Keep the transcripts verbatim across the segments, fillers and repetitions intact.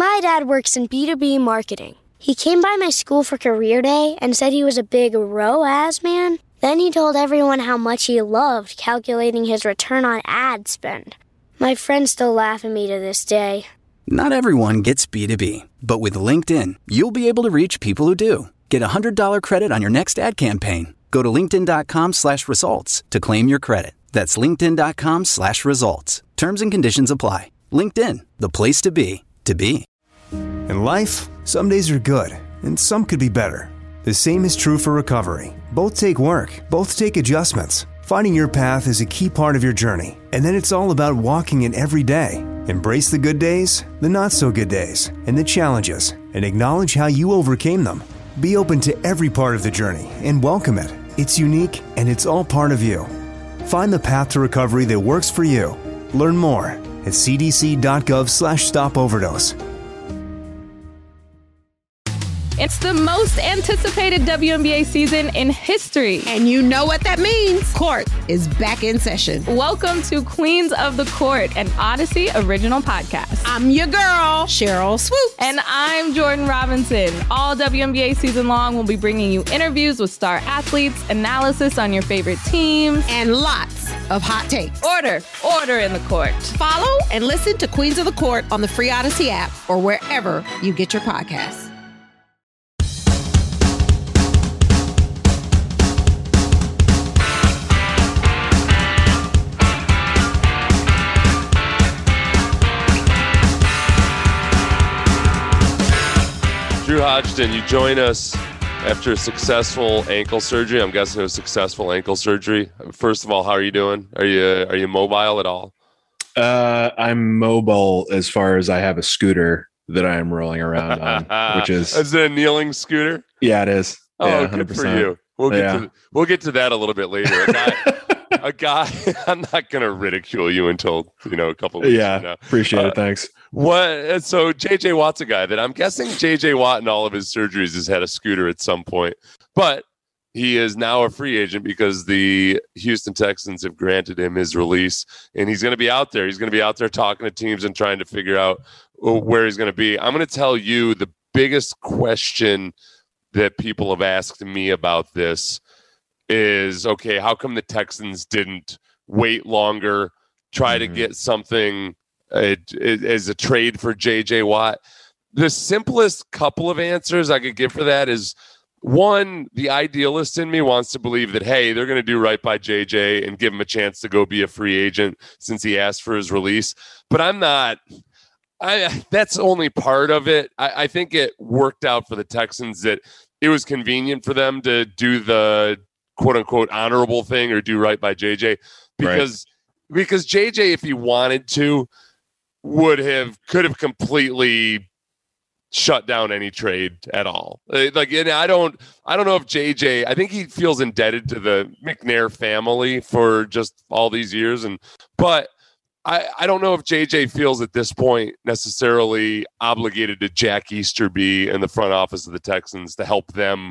My dad works in B two B marketing. He came by my school for career day and said he was a big R O A S man. Then he told everyone how much he loved calculating his return on ad spend. My friends still laugh at me to this day. Not everyone gets B two B, but with LinkedIn, you'll be able to reach people who do. Get a one hundred dollars credit on your next ad campaign. Go to linkedin.com slash results to claim your credit. That's linkedin.com slash results. Terms and conditions apply. LinkedIn, the place to be, to be. In life, some days are good, and some could be better. The same is true for recovery. Both take work, both take adjustments. Finding your path is a key part of your journey, and then it's all about walking it every day. Embrace the good days, the not-so-good days, and the challenges, and acknowledge how you overcame them. Be open to every part of the journey and welcome it. It's unique, and it's all part of you. Find the path to recovery that works for you. Learn more at cdc.gov slash stop overdose. It's the most anticipated W N B A season in history. And you know what that means. Court is back in session. Welcome to Queens of the Court, an Odyssey original podcast. I'm your girl, Cheryl Swoops. And I'm Jordan Robinson. All W N B A season long, we'll be bringing you interviews with star athletes, analysis on your favorite teams, and lots of hot takes. Order, order in the court. Follow and listen to Queens of the Court on the free Odyssey app or wherever you get your podcasts. Drew Hodgson, you join us after a successful ankle surgery. I'm guessing it was successful ankle surgery. First of all, how are you doing? Are you are you mobile at all? Uh, I'm mobile as far as I have a scooter that I am rolling around on, which is is it a kneeling scooter? Yeah, it is. Oh, yeah, good one hundred percent. for you. We'll get yeah. to we'll get to that a little bit later. A guy, a guy I'm not going to ridicule you until you know a couple of weeks yeah, from now. Appreciate uh, it. Thanks. What? So J J Watt's a guy that I'm guessing J J Watt in all of his surgeries has had a scooter at some point, but he is now a free agent because the Houston Texans have granted him his release, and he's going to be out there. He's going to be out there talking to teams and trying to figure out where he's going to be. I'm going to tell you the biggest question that people have asked me about this is, okay, how come the Texans didn't wait longer, try mm-hmm. to get something uh, as a trade for J J Watt? The simplest couple of answers I could give for that is, one, the idealist in me wants to believe that, hey, they're going to do right by J J and give him a chance to go be a free agent since he asked for his release. But I'm not... I, that's only part of it. I, I think it worked out for the Texans that it was convenient for them to do the quote unquote honorable thing or do right by J J because, right. because J J, if he wanted to, would have, could have completely shut down any trade at all. Like, and I don't, I don't know if J J, I think he feels indebted to the McNair family for just all these years. And, but I, I don't know if J J feels at this point necessarily obligated to Jack Easterby and the front office of the Texans to help them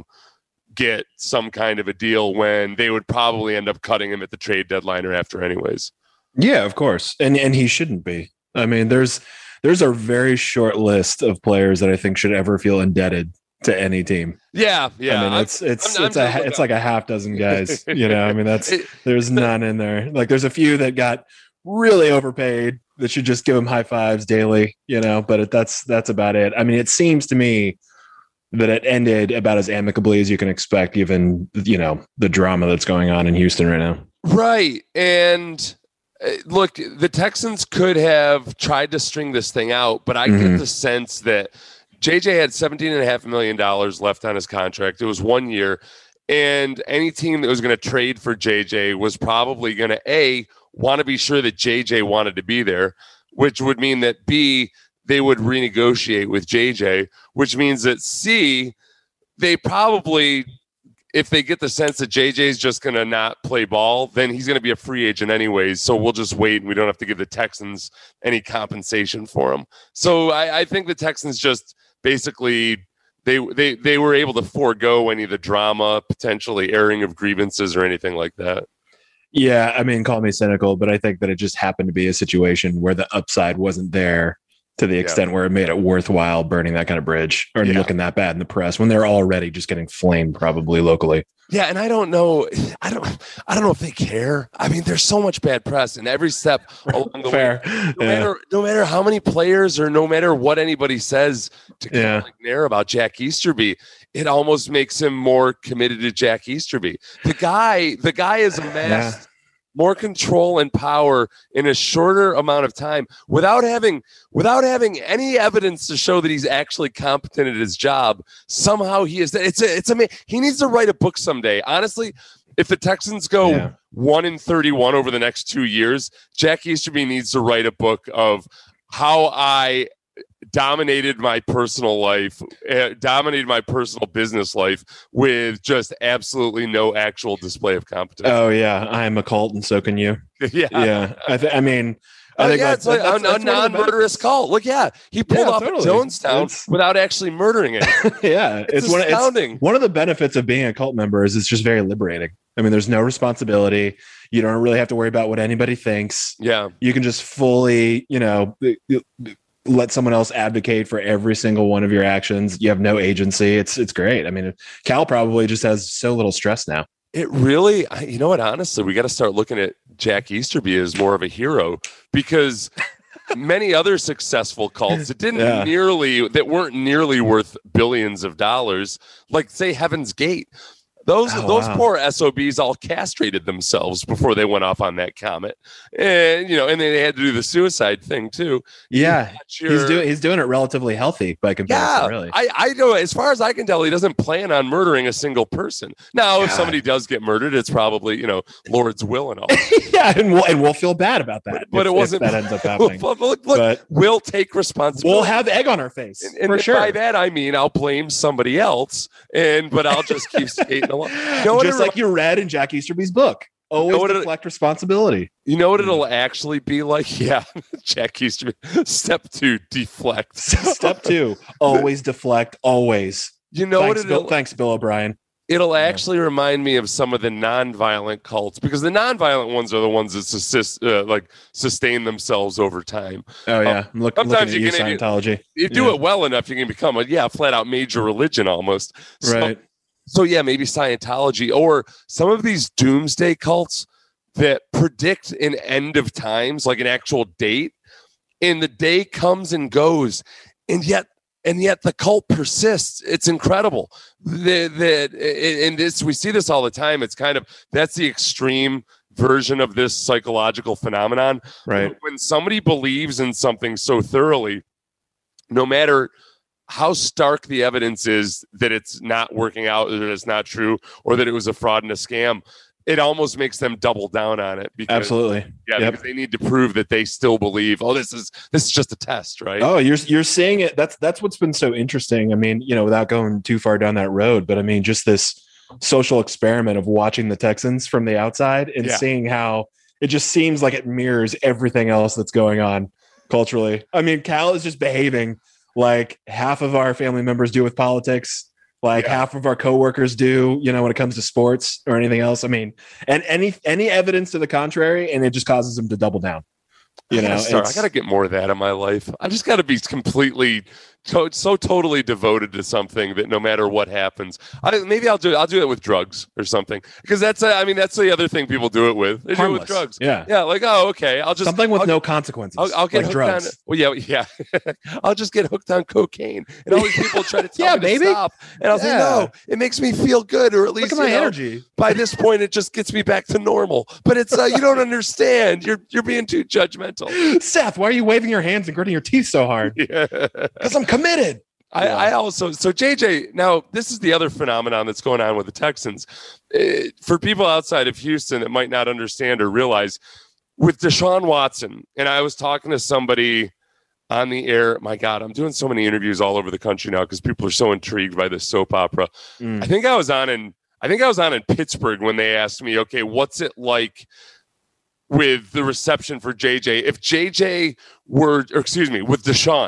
get some kind of a deal when they would probably end up cutting him at the trade deadline or after anyways. Yeah, of course. And and he shouldn't be. I mean, there's there's a very short list of players that I think should ever feel indebted to any team. Yeah, yeah. I mean, it's it's I'm, it's I'm a it's like a half dozen guys, you know. I mean, that's there's none in there. Like there's a few that got really overpaid that should just give him high fives daily, you know, but it, that's, that's about it. I mean, it seems to me that it ended about as amicably as you can expect, given, you know, the drama that's going on in Houston right now. Right. And uh, look, the Texans could have tried to string this thing out, but I mm-hmm. get the sense that J J had seventeen and a half million dollars left on his contract. It was one year, and any team that was going to trade for J J was probably going to A, want to be sure that J J wanted to be there, which would mean that B, they would renegotiate with J J, which means that C, they probably, if they get the sense that J J's just going to not play ball, then he's going to be a free agent anyways. So we'll just wait and we don't have to give the Texans any compensation for him. So I, I think the Texans just basically, they, they, they were able to forego any of the drama, potentially airing of grievances or anything like that. Yeah, I mean, call me cynical, but I think that it just happened to be a situation where the upside wasn't there to the extent yeah. where it made it worthwhile burning that kind of bridge or yeah. looking that bad in the press when they're already just getting flamed probably locally. Yeah, and I don't know. I don't. I don't know if they care. I mean, there's so much bad press, and every step along the Fair. way. No yeah. matter, no matter how many players, or no matter what anybody says to yeah. McNair about Jack Easterby, it almost makes him more committed to Jack Easterby. The guy, the guy has amassed yeah. more control and power in a shorter amount of time without having without having any evidence to show that he's actually competent at his job. Somehow he is. It's a, it's a, he needs to write a book someday. Honestly, if the Texans go yeah. one in thirty-one over the next two years, Jack Easterby needs to write a book of how I dominated my personal life, uh, dominated my personal business life with just absolutely no actual display of competence. Oh yeah, I am a cult, and so can you. yeah, yeah. I, th- I mean, I uh, think yeah, like, it's like that's, a, that's a non-murderous cult. Look, yeah, he pulled yeah, off totally. Jonestown it's, without actually murdering it. yeah, it's, it's one, astounding. It's one of the benefits of being a cult member is it's just very liberating. I mean, there's no responsibility. You don't really have to worry about what anybody thinks. Yeah, you can just fully, you know. let someone else advocate for every single one of your actions. You have no agency. It's it's great. I mean, Cal probably just has so little stress now. It really, you know what, honestly, we got to start looking at Jack Easterby as more of a hero, because many other successful cults that didn't yeah. nearly, that weren't nearly worth billions of dollars, like say Heaven's Gate. Those oh, those wow. poor S O Bs all castrated themselves before they went off on that comet, and you know, and then they had to do the suicide thing too. Yeah, your, he's doing he's doing it relatively healthy by comparison. Yeah, really. I I know as far as I can tell, he doesn't plan on murdering a single person. Now, God. if somebody does get murdered, it's probably you know Lord's will and all. yeah, and we'll and we'll feel bad about that. But, but if, it wasn't. If that ends up happening. look, look, look but we'll take responsibility. We'll have egg on our face, and, and for sure. By that I mean I'll blame somebody else, and but I'll just keep skating along. You know Just like you read in Jack Easterby's book. Always you know deflect it, responsibility. You know what it'll actually be like? Yeah, Jack Easterby. Step two, deflect. Step two, always deflect, always. You know thanks, what? Bill, thanks, Bill O'Brien. It'll actually yeah. remind me of some of the non-violent cults, because the non-violent ones are the ones that assist, uh, like sustain themselves over time. Oh yeah, um, Look, sometimes you can Scientology. You, you do yeah. it well enough, you can become a yeah, flat out major religion almost. So, right. So yeah, maybe Scientology or some of these doomsday cults that predict an end of times, like an actual date, and the day comes and goes, and yet and yet the cult persists. It's incredible. The the and this we see this all the time. It's kind of that's the extreme version of this psychological phenomenon. Right. When somebody believes in something so thoroughly, no matter how stark the evidence is that it's not working out, or that it's not true, or that it was a fraud and a scam, it almost makes them double down on it. Because, Absolutely. Yeah, yep. because they need to prove that they still believe, oh, this is this is just a test, right? Oh, you're you're seeing it. That's that's what's been so interesting. I mean, you know, without going too far down that road, but I mean, just this social experiment of watching the Texans from the outside and yeah. seeing how it just seems like it mirrors everything else that's going on culturally. I mean, Cal is just behaving like half of our family members do with politics, like yeah. half of our coworkers do, you know, when it comes to sports or anything else. I mean, and any any evidence to the contrary, and it just causes them to double down. You I know, start, I got to get more of that in my life. I just got to be completely, to, so totally devoted to something that no matter what happens, I maybe I'll do. I'll do it with drugs or something, because that's. A, I mean, that's the other thing people do it with. They Harmless. do it with drugs. Yeah, yeah. Like, oh, okay. I'll just something with I'll, no consequences. I'll, I'll get like hooked drugs. on. Well, yeah, yeah. I'll just get hooked on cocaine, and all these people try to tell yeah, me baby. to stop, and I'll yeah. say no. It makes me feel good, or at least look at my you know, energy. By this point, it just gets me back to normal. But it's uh, you don't understand. You're you're being too judgmental. Seth, why are you waving your hands and gritting your teeth so hard? Yeah. Because I'm committed. I, yeah. I also, so J J, now this is the other phenomenon that's going on with the Texans. Uh, for people outside of Houston that might not understand or realize, with Deshaun Watson, and I was talking to somebody on the air, my God, I'm doing so many interviews all over the country now because people are so intrigued by this soap opera. Mm. I think I was on in, I think I was on in Pittsburgh when they asked me, okay, what's it like with the reception for J J? If J J were, or excuse me, with Deshaun,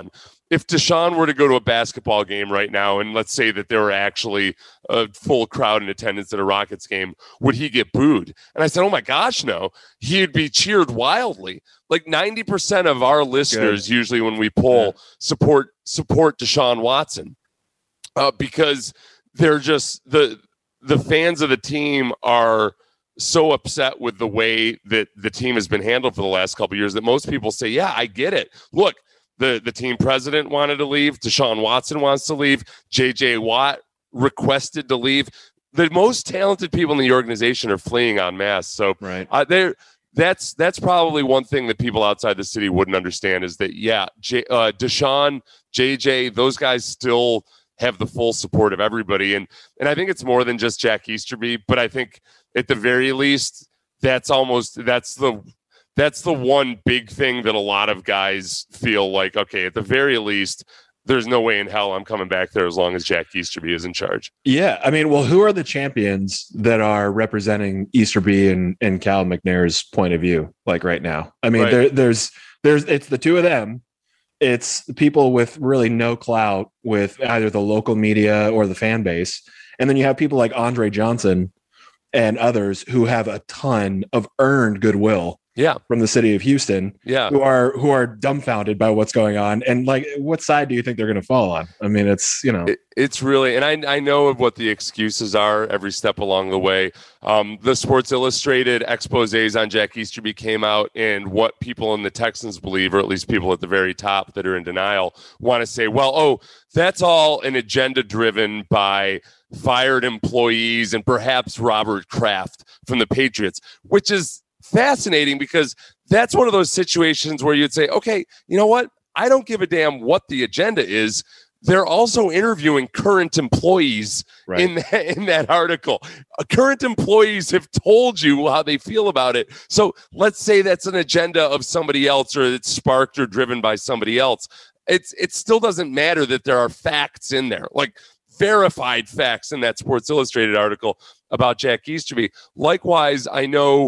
if Deshaun were to go to a basketball game right now, and let's say that there were actually a full crowd in attendance at a Rockets game, would he get booed? And I said, oh my gosh, no. He'd be cheered wildly. Like ninety percent of our listeners, Good. usually when we poll, yeah. support support Deshaun Watson uh, because they're just the the fans of the team are so upset with the way that the team has been handled for the last couple of years that most people say, yeah, I get it. Look, the, the team president wanted to leave. Deshaun Watson wants to leave. J J Watt requested to leave. The most talented people in the organization are fleeing en masse. So right. uh, they're That's that's probably one thing that people outside the city wouldn't understand is that, yeah, J, uh, Deshaun, J J, those guys still have the full support of everybody. And and I think it's more than just Jack Easterby, but I think at the very least, that's almost that's the that's the one big thing that a lot of guys feel like, okay, at the very least, there's no way in hell I'm coming back there as long as Jack Easterby is in charge. Yeah. I mean, well, who are the champions that are representing Easterby and, and Cal McNair's point of view, like right now? I mean, right. there, there's, there's, it's the two of them. It's people with really no clout with either the local media or the fan base. And then you have people like Andre Johnson and others who have a ton of earned goodwill. Yeah, from the city of Houston. Yeah, who are who are dumbfounded by what's going on, and like, what side do you think they're going to fall on? I mean, it's you know, it, it's really, and I I know of what the excuses are every step along the way. Um, the Sports Illustrated exposés on Jack Easterby came out, and what people in the Texans believe, or at least people at the very top that are in denial, want to say, well, oh, that's all an agenda driven by fired employees and perhaps Robert Kraft from the Patriots, which is fascinating because that's one of those situations where you'd say, okay, you know what? I don't give a damn what the agenda is. They're also interviewing current employees right. in that, in that article. Uh, current employees have told you how they feel about it. So let's say that's an agenda of somebody else, or it's sparked or driven by somebody else. It's it still doesn't matter that there are facts in there, like verified facts in that Sports Illustrated article about Jack Easterby. Likewise, I know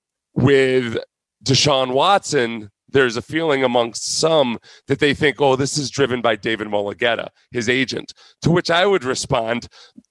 with Deshaun Watson, there's a feeling amongst some that they think, oh, this is driven by David Mulugeta, his agent, to which I would respond,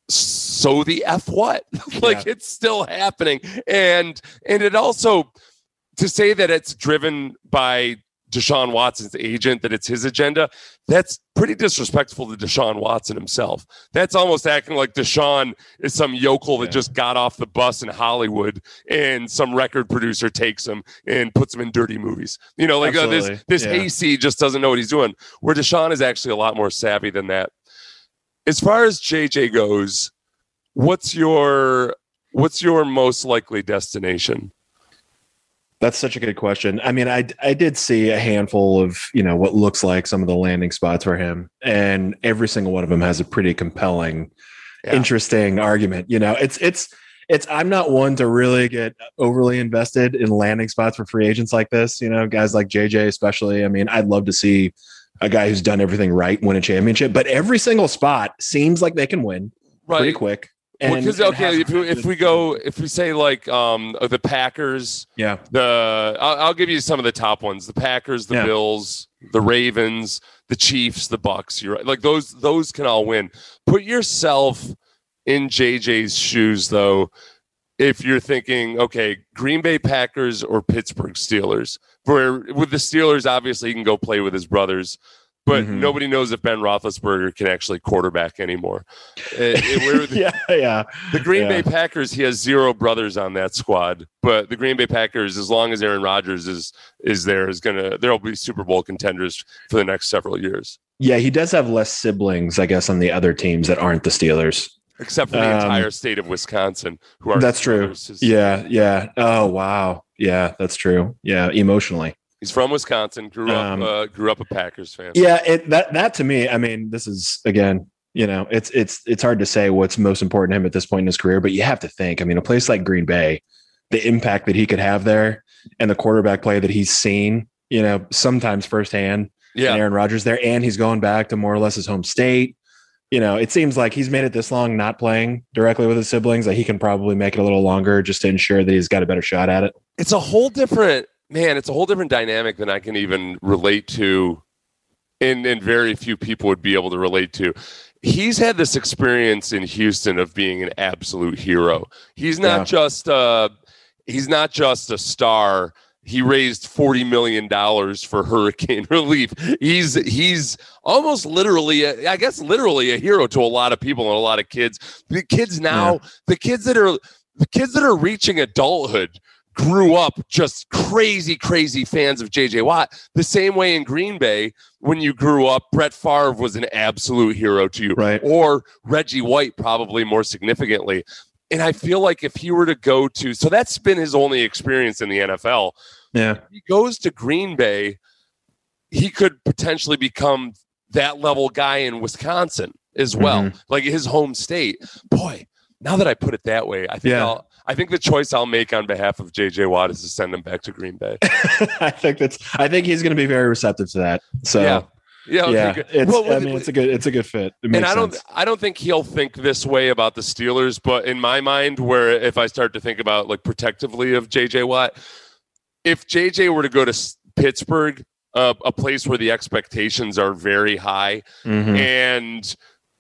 so the F what? like, yeah. It's still happening. And and it also, to say that it's driven by Deshaun Watson's agent, that it's his agenda, that's pretty disrespectful to Deshaun Watson himself. That's almost acting like Deshaun is some yokel that yeah. just got off the bus in Hollywood and some record producer takes him and puts him in dirty movies. You know, like uh, this, this yeah. hayseed just doesn't know what he's doing, where Deshaun is actually a lot more savvy than that. As far as J J goes, what's your what's your most likely destination? That's such a good question. I mean, I, I did see a handful of, you know, what looks like some of the landing spots for him. And every single one of them has a pretty compelling, yeah. interesting argument. You know, it's, it's, it's, I'm not one to really get overly invested in landing spots for free agents like this, you know, guys like J J, especially. I mean, I'd love to see a guy who's done everything right win a championship, but every single spot seems like they can win right. pretty quick. And, because well, okay, if we, if we go, if we say like um the Packers, yeah, the I'll, I'll give you some of the top ones: the Packers, the yeah. Bills, the Ravens, the Chiefs, the Bucks. You're right, like those those can all win. Put yourself in J J's shoes, though. If you're thinking, okay, Green Bay Packers or Pittsburgh Steelers, where with the Steelers, obviously he can go play with his brothers. But mm-hmm. nobody knows if Ben Roethlisberger can actually quarterback anymore. It, it, the, yeah, yeah. The Green yeah. Bay Packers, he has zero brothers on that squad. But the Green Bay Packers, as long as Aaron Rodgers is is there, is gonna there'll be Super Bowl contenders for the next several years. Yeah, he does have less siblings, I guess, on the other teams that aren't the Steelers, except for the um, entire state of Wisconsin, who are that's true. His, yeah, yeah. Oh wow, yeah, that's true. Yeah, emotionally. He's from Wisconsin, grew up, um, uh, grew up a Packers fan. Yeah, it, that that to me, I mean, this is again, you know, it's it's it's hard to say what's most important to him at this point in his career, but you have to think. I mean, a place like Green Bay, the impact that he could have there, and the quarterback play that he's seen, you know, sometimes firsthand. Yeah, and Aaron Rodgers there, and he's going back to more or less his home state. You know, it seems like he's made it this long not playing directly with his siblings that he can probably make it a little longer just to ensure that he's got a better shot at it. It's a whole different. Man, it's a whole different dynamic than I can even relate to and, and very few people would be able to relate to. He's had this experience in Houston of being an absolute hero. He's not yeah. just uh, he's not just a star. He raised forty million dollars for hurricane relief. He's he's almost literally, a, I guess, literally a hero to a lot of people and a lot of kids. The kids now, yeah. the kids that are the kids that are reaching adulthood grew up just crazy, crazy fans of J J Watt. The same way in Green Bay, when you grew up, Brett Favre was an absolute hero to you, right? Or Reggie White, probably more significantly. And I feel like if he were to go to, so that's been his only experience in the N F L. Yeah. If he goes to Green Bay, he could potentially become that level guy in Wisconsin as well, mm-hmm. like his home state. Boy, now that I put it that way, I think yeah. I'll, I think the choice I'll make on behalf of J J Watt is to send him back to Green Bay. I think that's. I think he's going to be very receptive to that. So. Yeah. Yeah, okay, yeah. Good. It's, well, I mean, it's a good, it's a good fit. It makes and I don't, sense. I don't think he'll think this way about the Steelers, but in my mind, where if I start to think about like protectively of J J Watt, if J J were to go to Pittsburgh, uh, a place where the expectations are very high, mm-hmm. and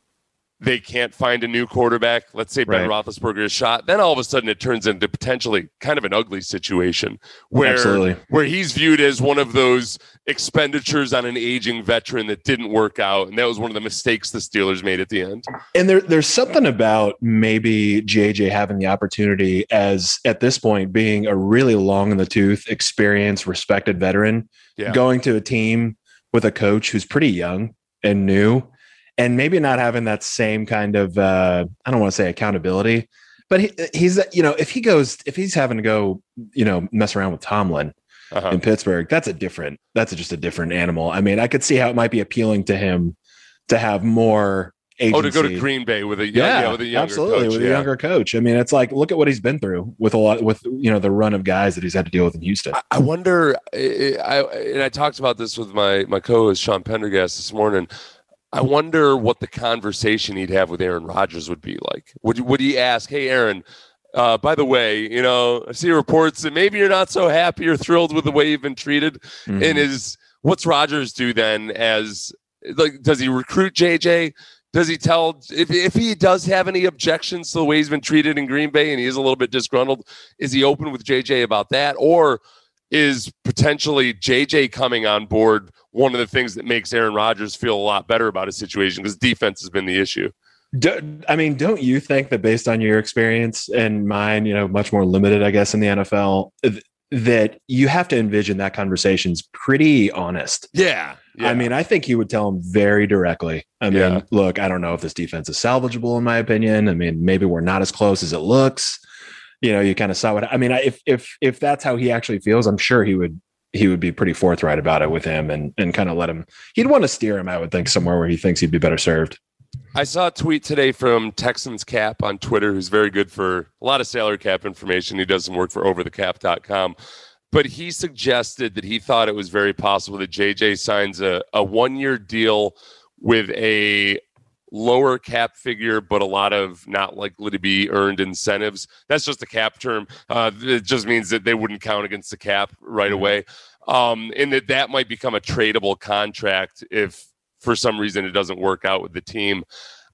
they can't find a new quarterback, let's say Ben right. Roethlisberger is shot, then all of a sudden it turns into potentially kind of an ugly situation where, Absolutely. where he's viewed as one of those expenditures on an aging veteran that didn't work out. And that was one of the mistakes the Steelers made at the end. And there, there's something about maybe J J having the opportunity as at this point being a really long in the tooth, experienced, respected veteran, yeah. going to a team with a coach who's pretty young and new. And maybe not having that same kind of, uh, I don't want to say accountability, but he, he's, you know, if he goes, if he's having to go, you know, mess around with Tomlin uh-huh. in Pittsburgh, that's a different, that's a, just a different animal. I mean, I could see how it might be appealing to him to have more agency. Oh, to go to Green Bay with a, young, yeah, yeah, with a younger absolutely, coach. with yeah. a younger coach. I mean, it's like, look at what he's been through with a lot, with, you know, the run of guys that he's had to deal with in Houston. I, I wonder, I, I, and I talked about this with my, my co-host Sean Pendergast this morning. I wonder what the conversation he'd have with Aaron Rodgers would be like. Would would he ask, "Hey, Aaron, uh, by the way, you know, I see reports that maybe you're not so happy or thrilled with the way you've been treated." Mm-hmm. And is what's Rodgers do then? As like, does he recruit J J? Does he tell if if he does have any objections to the way he's been treated in Green Bay and he is a little bit disgruntled? Is he open with J J about that, or is potentially J J coming on board one of the things that makes Aaron Rodgers feel a lot better about his situation, because defense has been the issue? Do, I mean, don't you think that based on your experience and mine, you know, much more limited, I guess, in the N F L, th- that you have to envision that conversation's pretty honest? Yeah, yeah. I mean, I think he would tell him very directly. I mean, yeah. look, I don't know if this defense is salvageable, in my opinion. I mean, maybe we're not as close as it looks. You know, you kind of saw what, I mean, if, if, if that's how he actually feels, I'm sure he would, he would be pretty forthright about it with him and, and kind of let him, he'd want to steer him, I would think, somewhere where he thinks he'd be better served. I saw a tweet today from Texans Cap on Twitter, who's very good for a lot of salary cap information. He does some work for over the cap dot com. But he suggested that he thought it was very possible that J J signs a, a one-year deal with a lower cap figure, but a lot of not likely to be earned incentives. That's just a cap term. Uh, it just means that they wouldn't count against the cap right away. Um, and that that might become a tradable contract if for some reason it doesn't work out with the team.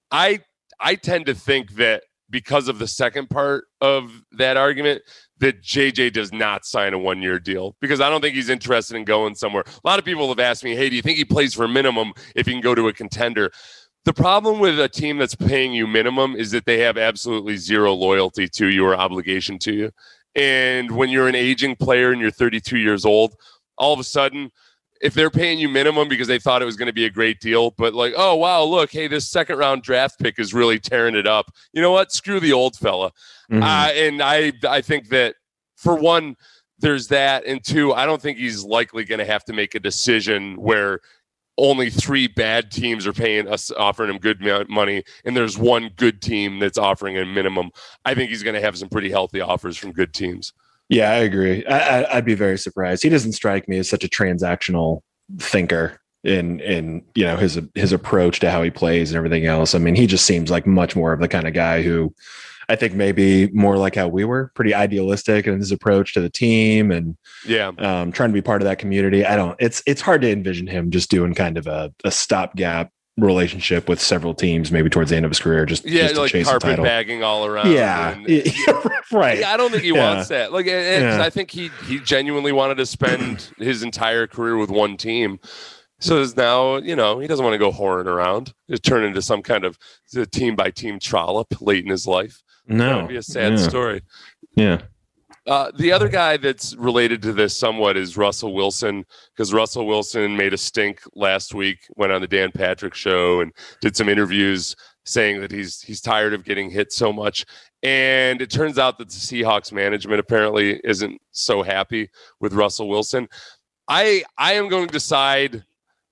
I I tend to think that because of the second part of that argument, that J J does not sign a one-year deal, because I don't think he's interested in going somewhere. A lot of people have asked me, hey, do you think he plays for minimum if he can go to a contender? The problem with a team that's paying you minimum is that they have absolutely zero loyalty to you or obligation to you. And when you're an aging player and you're thirty-two years old, all of a sudden, if they're paying you minimum because they thought it was going to be a great deal, but like, oh, wow, look, hey, this second round draft pick is really tearing it up. You know what? Screw the old fella. Mm-hmm. Uh, and I, I think that, for one, there's that. And two, I don't think he's likely going to have to make a decision where only three bad teams are paying us, offering him good money, and there's one good team that's offering a minimum. I think he's going to have some pretty healthy offers from good teams. Yeah, I agree. I, I, I'd be very surprised. He doesn't strike me as such a transactional thinker in, in, you know, his, his approach to how he plays and everything else. I mean, he just seems like much more of the kind of guy who, I think maybe more like how we were, pretty idealistic in his approach to the team and yeah, um, trying to be part of that community. I don't. It's it's hard to envision him just doing kind of a, a stopgap relationship with several teams, maybe towards the end of his career, just yeah, just to like chase a carpet title. bagging all around. Yeah, and, yeah, right. Yeah, I don't think he Yeah. wants that. Like, and, and Yeah. I think he he genuinely wanted to spend his entire career with one team. So is now, you know, he doesn't want to go whoring around. Just turn into some kind of team by team trollop late in his life. No, That would be a sad yeah. story. Yeah. Uh, the other guy that's related to this somewhat is Russell Wilson, because Russell Wilson made a stink last week, went on the Dan Patrick show and did some interviews saying that he's he's tired of getting hit so much. And it turns out that the Seahawks management apparently isn't so happy with Russell Wilson. I I am going to decide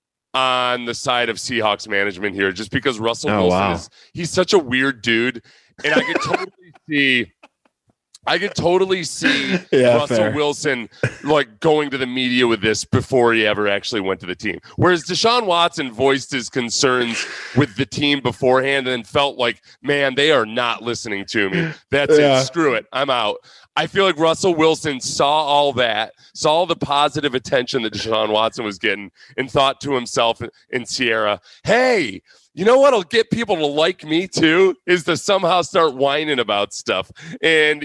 on the side of Seahawks management here, just because Russell Oh, Wilson wow. is he's such a weird dude, and I could totally see. I could totally see Yeah, Russell fair. Wilson like going to the media with this before he ever actually went to the team. Whereas Deshaun Watson voiced his concerns with the team beforehand and felt like, man, they are not listening to me. That's Yeah. it. Screw it. I'm out. I feel like Russell Wilson saw all that, saw all the positive attention that Deshaun Watson was getting, and thought to himself in Sierra, hey, you know what'll get people to like me too is to somehow start whining about stuff and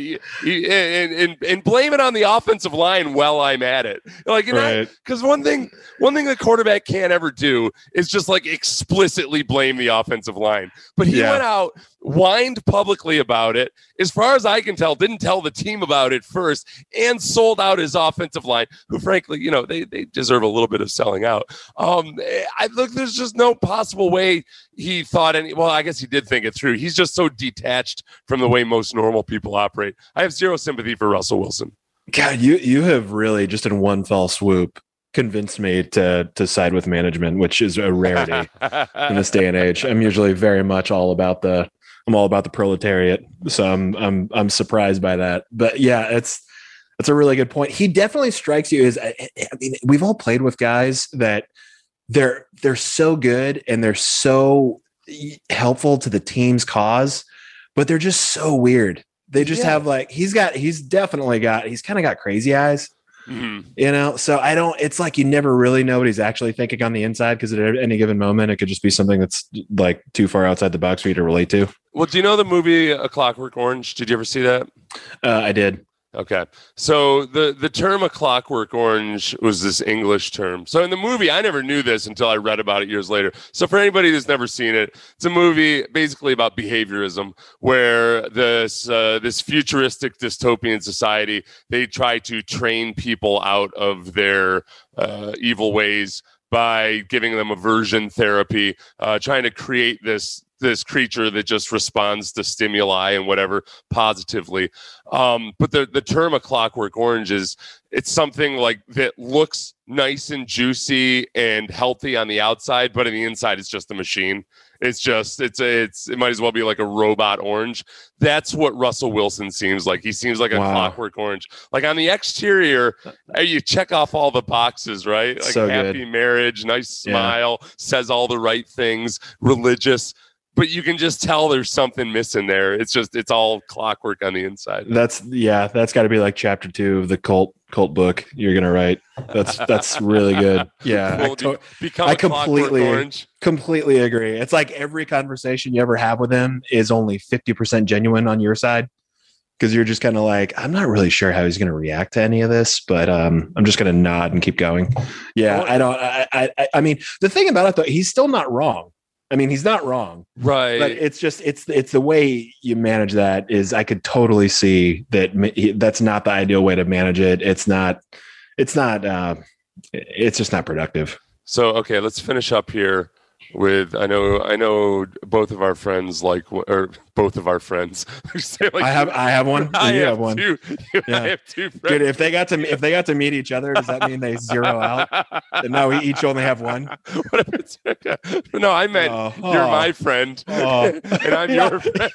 and and, and blame it on the offensive line while I'm at it. Like, Right. because one thing one thing the quarterback can't ever do is just like explicitly blame the offensive line. But he Yeah. went out, whined publicly about it. As far as I can tell, didn't tell the team about it first, and sold out his offensive line, who frankly, you know, they they deserve a little bit of selling out. Um, I look, there's just no possible way he thought any. Well, I guess he did think it through. He's just so detached from the way most normal people operate. I have zero sympathy for Russell Wilson. God, you you have really just in one fell swoop convinced me to to side with management, which is a rarity in this day and age. I'm usually very much all about the I'm all about the proletariat, so I'm I'm I'm surprised by that. But yeah, it's that's a really good point. He definitely strikes you as I, I mean, we've all played with guys that they're they're so good and they're so helpful to the team's cause, but they're just so weird. They just Yeah. have like he's got he's definitely got he's kind of got crazy eyes. Mhm. You know, so I don't, it's like you never really know what he's actually thinking on the inside, because at any given moment, it could just be something that's like too far outside the box for you to relate to. Well, do you know the movie A Clockwork Orange? Did you ever see that? Uh, I did. Okay. So the, the term A Clockwork Orange was this English term. So in the movie, I never knew this until I read about it years later. So for anybody who's never seen it, it's a movie basically about behaviorism, where this uh, this futuristic dystopian society, they try to train people out of their uh, evil ways by giving them aversion therapy, uh, trying to create this this creature that just responds to stimuli and whatever positively. Um, but the, the term A Clockwork Orange is, it's something like that looks nice and juicy and healthy on the outside, but on the inside, it's just a machine. It's just, it's a, it's, it might as well be like a robot orange. That's what Russell Wilson seems like. He seems like a Wow. clockwork orange. Like on the exterior, uh, you check off all the boxes, right? Like So happy good. marriage, nice Yeah. smile, says all the right things, religious. But you can just tell there's something missing there. It's just, it's all clockwork on the inside. That's, yeah, that's got to be like chapter two of the cult cult book you're going to write. That's, that's really good. Yeah. I, Well, to- become I a clockwork completely- orange. completely agree. It's like every conversation you ever have with him is only fifty percent genuine on your side, because you're just kind of like, I'm not really sure how he's going to react to any of this, but um, I'm just going to nod and keep going. Yeah, I don't. I, I. I mean, the thing about it though, he's still not wrong. I mean, he's not wrong, Right. but it's just it's it's the way you manage that. Is I could totally see that ma- he- that's not the ideal way to manage it. It's not. It's not. Uh, it's just not productive. So, okay, let's finish up here with, I know, I know both of our friends like, or both of our friends. Say like I have. you- I have one. I you have, have one. two. I Yeah. have two friends. Dude, if they got to if they got to meet each other, does that mean they zero out? And now we each only have one. What if it's, no, I meant Oh, you're oh. my friend, Oh. and I'm Yeah. your friend.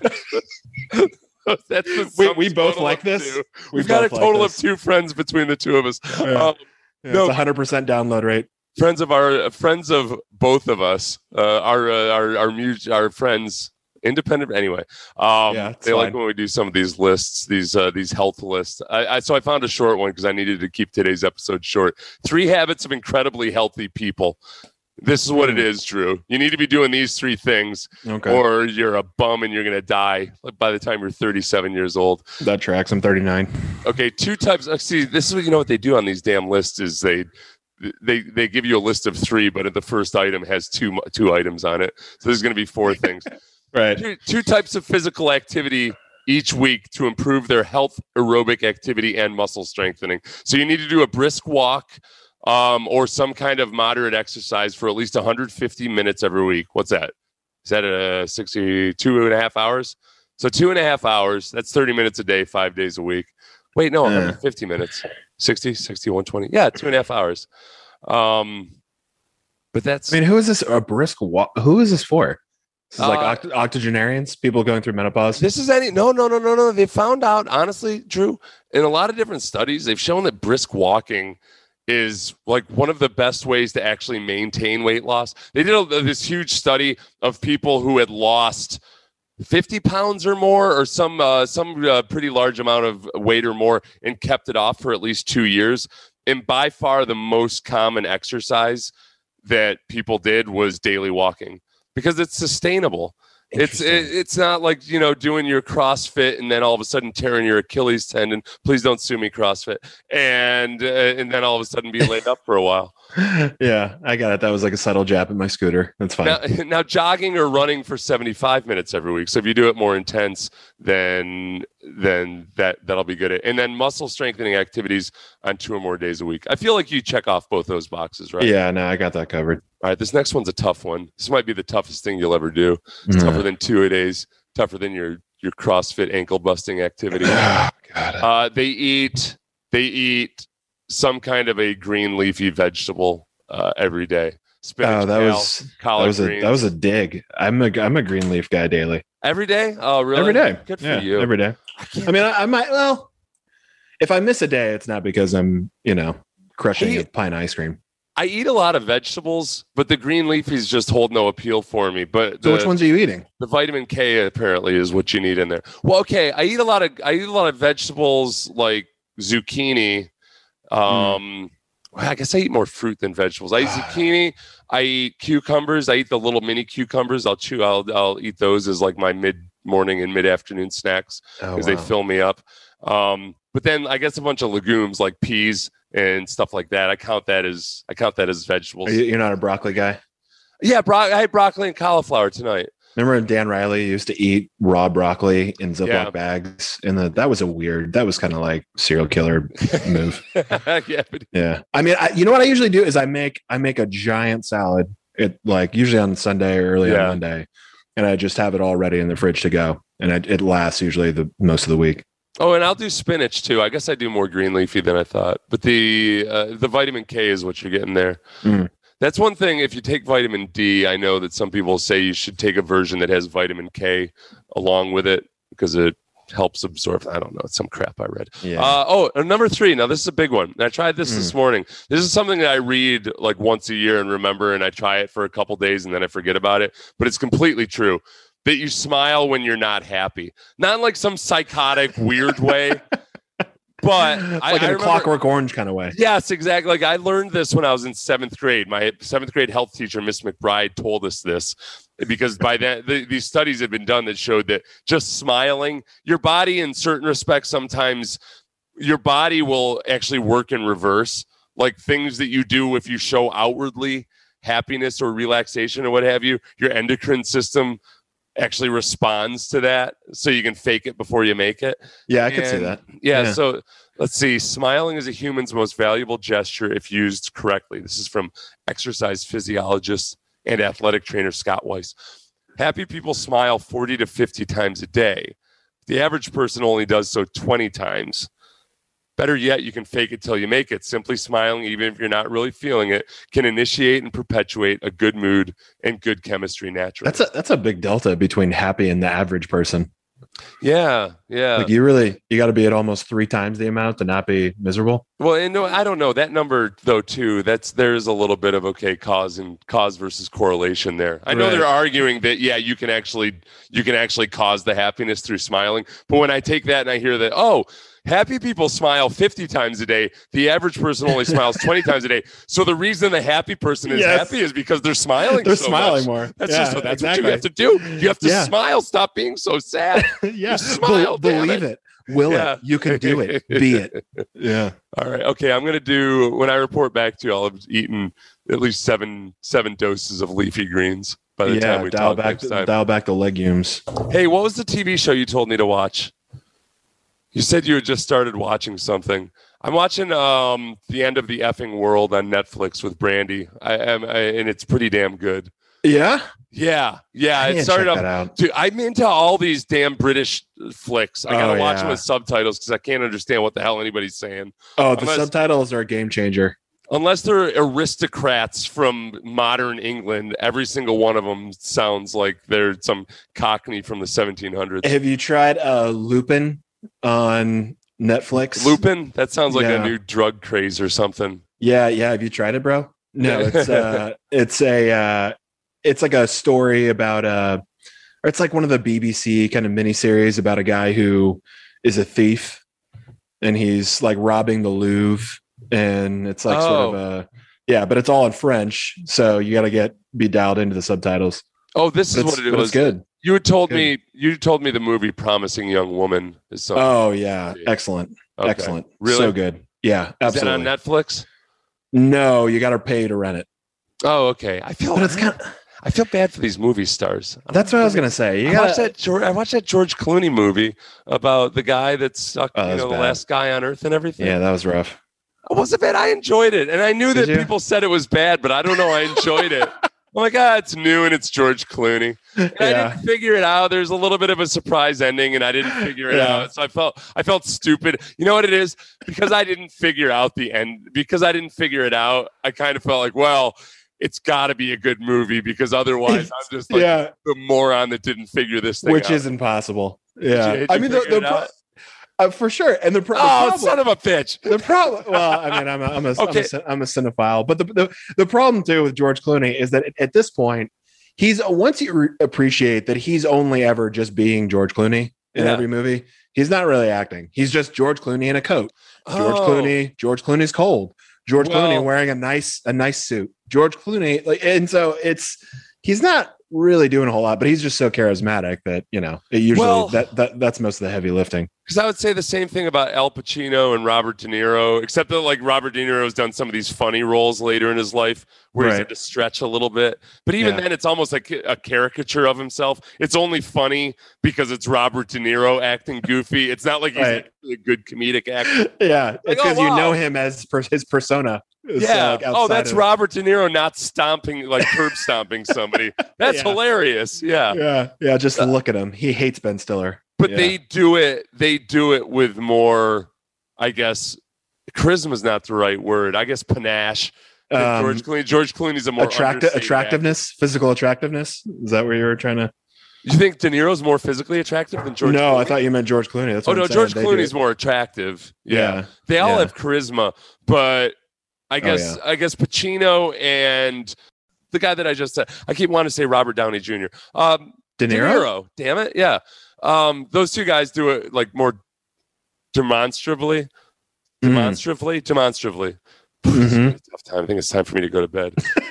That's the We- sum we both total like of this? two. We We've got a both like total of this. two friends between the two of us. Yeah. Um, Yeah, No. it's a hundred percent download rate. friends of our friends of both of us, uh, our uh, our our, mu- our friends independent. Anyway, um, Yeah, it's they like fine. when we do some of these lists, these uh, these health lists. I, I so I found a short one because I needed to keep today's episode short. Three habits of incredibly healthy people. This is what it is, Drew. You need to be doing these three things, Okay. or you're a bum and you're going to die by the time you're thirty-seven years old. That tracks. I'm thirty-nine. Okay, two types. uh, See, this is what you know what they do on these damn lists is they they they give you a list of three, but the first item has two mu- two items on it. So there's going to be four things. Right. Two, two types of physical activity each week to improve their health, aerobic activity, and muscle strengthening. So you need to do a brisk walk. Um, or some kind of moderate exercise for at least one hundred fifty minutes every week. What's that? Is that a sixty-two and a half hours? So two and a half hours. That's thirty minutes a day, five days a week. Wait, no, one hundred fifty minutes. sixty, sixty, one twenty. Yeah, two and a half hours. Um, but that's. I mean, who is this? A brisk walk? Who is this for? This is like Uh, oct- octogenarians, people going through menopause. This is any no no no no no. They found out honestly, Drew, in a lot of different studies, they've shown that brisk walking is like one of the best ways to actually maintain weight loss. They did a, this huge study of people who had lost fifty pounds or more, or some uh, some uh, pretty large amount of weight or more, and kept it off for at least two years. And by far, the most common exercise that people did was daily walking because it's sustainable. It's it, it's not like, you know, doing your CrossFit and then all of a sudden tearing your Achilles tendon. Please don't sue me, CrossFit. And uh, and then all of a sudden be laid up for a while. Yeah, I got it. That was like a subtle jab at my scooter. That's fine. Now, now jogging or running for seventy-five minutes every week. So if you do it more intense, then then that that'll be good. And then muscle strengthening activities on two or more days a week. I feel like you check off both those boxes, right? Yeah, no, I got that covered. All right, this next one's a tough one. This might be the toughest thing you'll ever do. It's tougher than two a days, tougher than your your CrossFit ankle busting activity. Oh, God. Uh, they eat they eat some kind of a green leafy vegetable uh, every day. Spinach, Oh, that kale, was that collard was a greens. that was a dig. I'm a I'm a green leaf guy daily. Every day? Oh, really? Every day. Good for Yeah, you. every day. I mean, I, I might. Well, if I miss a day, it's not because I'm you know crushing Hey, a pint of ice cream. I eat a lot of vegetables, but the green leafies just hold no appeal for me. But So the, which ones are you eating? the vitamin K apparently is what you need in there. Well, okay, I eat a lot of I eat a lot of vegetables like zucchini. Um, well, I guess I eat more fruit than vegetables. I eat zucchini. I eat cucumbers. I eat the little mini cucumbers. I'll chew. I'll I'll eat those as like my mid morning and mid afternoon snacks Oh, because wow. they fill me up. Um, but then I guess a bunch of legumes like peas and stuff like that. I count that as I count that as vegetables. Are you, you're not a broccoli guy. Yeah, bro- I had broccoli and cauliflower tonight. Remember when Dan Riley used to eat raw broccoli in Ziploc Yeah. bags? And the, that was a weird, that was kind of like serial killer move. Yeah, but Yeah. I mean, I, you know what I usually do is I make, I make a giant salad. It like usually on Sunday or early Yeah. on Monday. And I just have it all ready in the fridge to go. And it, it lasts usually the most of the week. oh, and I'll do spinach too. I guess I do more green leafy than I thought. But the uh, the vitamin K is what you're getting there. Mm. That's one thing. If you take vitamin D, I know that some people say you should take a version that has vitamin K along with it because it helps absorb. I don't know. It's some crap I read. Yeah. Uh, oh, and number three. Now this is a big one. And I tried this Mm. this morning. This is something that I read like once a year and remember, and I try it for a couple days and then I forget about it. But it's completely true that you smile when you're not happy, not in like some psychotic weird way. But It's I, like in I a remember- Clockwork Orange kind of way. Yes, exactly. Like I learned this when I was in seventh grade. My seventh grade health teacher, Miss McBride, told us this because by then the, these studies had been done that showed that just smiling, your body in certain respects, sometimes your body will actually work in reverse. Like things that you do if you show outwardly happiness or relaxation or what have you, your endocrine system actually responds to that. So you can fake it before you make it. Yeah, I could see And, that. Yeah, Yeah. So let's see. Smiling is a human's most valuable gesture if used correctly. This is from exercise physiologist and athletic trainer Scott Weiss. Happy people smile forty to fifty times a day. The average person only does so twenty times. Better yet, you can fake it till you make it. Simply smiling, even if you're not really feeling it, can initiate and perpetuate a good mood and good chemistry naturally. That's a that's a big delta between happy and the average person. Yeah, yeah. Like you really, you got to be at almost three times the amount to not be miserable. Well, and no, I don't know that number though. Too, that's there's a little bit of okay cause and cause versus correlation there. I know Right. they're arguing that yeah, you can actually you can actually cause the happiness through smiling. But when I take that and I hear that, oh, happy people smile fifty times a day, the average person only smiles twenty times a day. So the reason the happy person is Yes. happy is because they're smiling. They're so smiling much. more. That's Yeah, just what that's exactly. what you have to do. You have to Yeah. smile. Stop being so sad. yeah, You smile, Be- damn believe it. it. Will Yeah. it? You can do it. Be it. Yeah. All right. Okay. I'm gonna do when I report back to you. I'll have eaten at least seven seven doses of leafy greens by the yeah. time we Dial talk back. next time. Dial back the legumes. Hey, what was the T V show you told me to watch? You said you had just started watching something. I'm watching um, The End of the Effing World on Netflix with Brandy. I am, I, and it's pretty damn good. Yeah. Yeah, yeah. I It need to started check off. that out. Dude, I'm into all these damn British flicks. I gotta Oh, watch yeah. them with subtitles because I can't understand what the hell anybody's saying. Oh, the Unless- subtitles are a game changer. Unless they're aristocrats from modern England, every single one of them sounds like they're some Cockney from the seventeen hundreds. Have you tried uh, Lupin on Netflix? Lupin? That sounds like Yeah. a new drug craze or something. Yeah, yeah. Have you tried it, bro? No, it's uh, it's a uh, it's like a story about uh, or it's like one of the B B C kind of miniseries about a guy who is a thief and he's like robbing the Louvre, and it's like sort of Oh. a yeah, but it's all in French, so you got to get be dialed into the subtitles. Oh, this But is it's, what it but was. it's good. You had told Good. me you told me the movie Promising Young Woman is something. Oh yeah, excellent, Okay. excellent, Really? so good. Yeah, Is absolutely. that on Netflix? No, you got to pay to rent it. Oh, okay. I feel But it's kind of I feel bad for these movie stars. that's what I was gonna say. You I got watched that. George, I watched that George Clooney movie about the guy that stuck, Oh, that you was know, the bad. last guy on Earth and everything. Yeah, that was rough. It wasn't bad. I enjoyed it, and I knew that Did you? people said it was bad, but I don't know. I enjoyed it. I'm like, ah, it's new and it's George Clooney. And I Yeah. didn't figure it out. There's a little bit of a surprise ending, and I didn't figure it Yeah. out. So I felt, I felt stupid. You know what it is? Because I didn't figure out the end. Because I didn't figure it out. I kind of felt like, well, it's got to be a good movie because otherwise, I'm just like yeah, the moron that didn't figure this thing which out. is impossible. you- Yeah, did I you mean the, figure the it pro- out? uh, for sure, and the, pro- the Oh, problem. son of a bitch! the problem. Well, I mean, I'm a, I'm a, Okay. I'm, a cin- I'm a cinephile, but the, the the problem too with George Clooney is that at this point, he's once you re- appreciate that he's only ever just being George Clooney in Yeah. every movie. He's not really acting. He's just George Clooney in a coat. George Oh. Clooney. George Clooney's cold. George Well- Clooney wearing a nice a nice suit. George Clooney, like, and so it's he's not really doing a whole lot, but he's just so charismatic that you know it usually Well- that, that that's most of the heavy lifting. Because I would say the same thing about Al Pacino and Robert De Niro, except that like Robert De Niro has done some of these funny roles later in his life where he's Right. had to stretch a little bit. But even Yeah. then, it's almost like a caricature of himself. It's only funny because it's Robert De Niro acting goofy. It's not like he's Right. a good comedic actor. Yeah, it's oh, because you wow. know him as per, his persona. is, uh, Yeah. like, oh, outside that's of- Robert De Niro not stomping, like curb stomping somebody. That's Yeah. hilarious. Yeah. Yeah, yeah. Just look at him. He hates Ben Stiller. But Yeah. they do it. They do it with more, I guess, charisma is not the right word. I guess panache. than Um, George Clooney. George Clooney's a more Attracti- understated attractiveness, physical attractiveness. Is that where you were trying to? actor. You think De Niro's more physically attractive than George? no, Clooney? I thought you meant George Clooney. That's Oh what no, I'm saying. George They do Clooney's it. more attractive. Yeah, Yeah. they all Yeah. have charisma, but I guess yeah. I guess Pacino and the guy that I just said. I keep wanting to say Robert Downey Junior Um, De De Niro. Niro. Damn it, yeah. Um, those two guys do it like more demonstrably. Mm. Demonstrably, demonstrably. Mhm. It's a tough time. I think it's time for me to go to bed.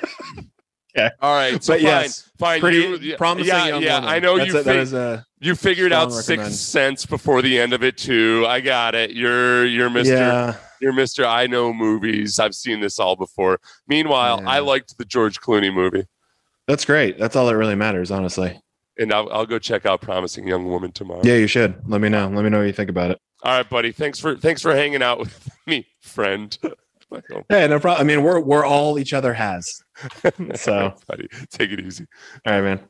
Okay. All right. So But fine, yes, fine. Pretty you, yeah, promising yeah, young yeah, woman. I know That's you. a, that fig- is a you figured out strong Sixth recommend. Sense before the end of it too. I got it. You're you're Mister yeah. You're Mister I know movies. I've seen this all before. Meanwhile, Yeah. I liked the George Clooney movie, That's great. That's all that really matters, honestly. and I'll, I'll go check out Promising Young Woman tomorrow. Yeah, you should. Let me know. Let me know what you think about it. All right, buddy. Thanks for thanks for hanging out with me, friend. Hey, no problem. I mean, we're we're all each other has. So, All right, buddy, take it easy. all right, man.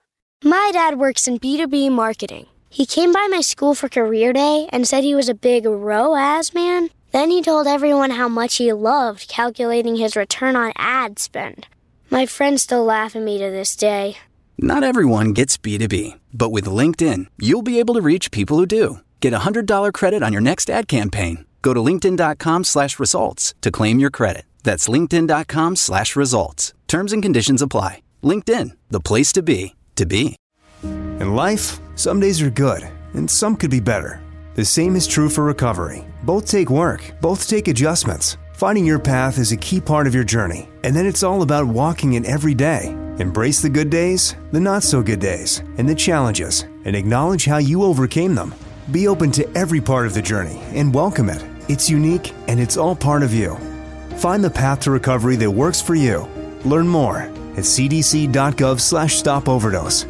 My dad works in B two B marketing. He came by my school for career day and said he was a big R O A S man. Then he told everyone how much he loved calculating his return on ad spend. My friends still laugh at me to this day. Not everyone gets B two B, but with LinkedIn, you'll be able to reach people who do. Get a one hundred dollars credit on your next ad campaign. Go to linkedin.com slash results to claim your credit. That's linkedin.com slash results. Terms and conditions apply. LinkedIn, the place to be, to be. In life, some days are good, and some could be better. The same is true for recovery. Both take work, both take adjustments. Finding your path is a key part of your journey, and then it's all about walking it every day. Embrace the good days, the not so good days, and the challenges, and acknowledge how you overcame them. Be open to every part of the journey and welcome it. It's unique, and it's all part of you. Find the path to recovery that works for you. Learn more at cdc.gov slash stop overdose.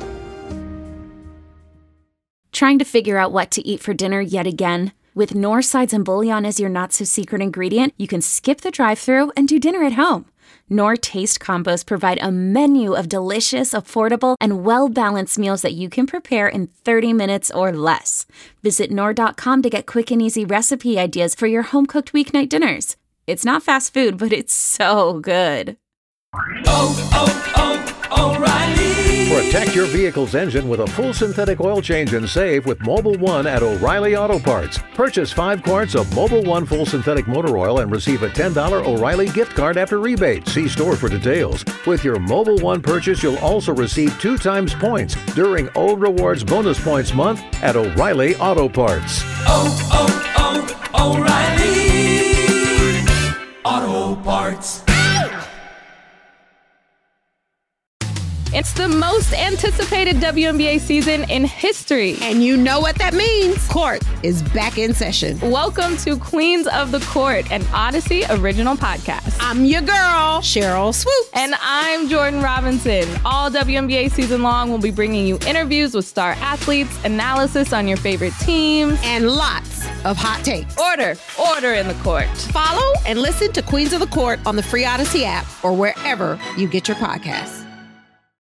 Trying to figure out what to eat for dinner yet again? With Knorr Sides and Bouillon as your not-so-secret ingredient, you can skip the drive-thru and do dinner at home. Knorr Taste Combos provide a menu of delicious, affordable, and well-balanced meals that you can prepare in thirty minutes or less. Visit Knorr dot com to get quick and easy recipe ideas for your home-cooked weeknight dinners. It's not fast food, but it's so good. Oh, oh, oh, O'Reilly. Protect your vehicle's engine with a full synthetic oil change and save with Mobil one at O'Reilly Auto Parts. Purchase five quarts of Mobil one full synthetic motor oil and receive a ten dollars O'Reilly gift card after rebate. See store for details. With your Mobil one purchase, you'll also receive two times points during O Rewards Bonus Points Month at O'Reilly Auto Parts. Oh, oh, oh, O'Reilly Auto Parts. It's the most anticipated W N B A season in history. And you know what that means. Court is back in session. Welcome to Queens of the Court, an Odyssey original podcast. I'm your girl, Cheryl Swoop. And I'm Jordan Robinson. All W N B A season long, we'll be bringing you interviews with star athletes, analysis on your favorite teams, and lots of hot takes. Order, order in the court. Follow and listen to Queens of the Court on the free Odyssey app or wherever you get your podcasts.